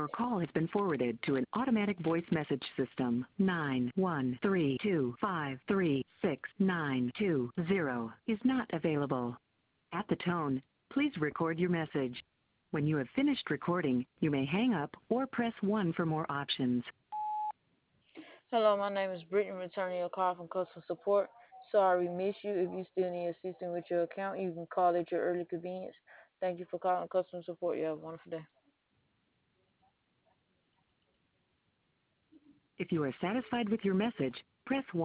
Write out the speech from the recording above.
Your call has been forwarded to an automatic voice message system. 913253692 is not available. At the tone, please record your message. When you have finished recording, you may hang up or press 1 for more options. Hello, my name is Brittany, returning your call from customer support. Sorry we missed you. If you still need assistance with your account, you can call at your early convenience. Thank you for calling customer support. You have a wonderful day. If you are satisfied with your message, press 1.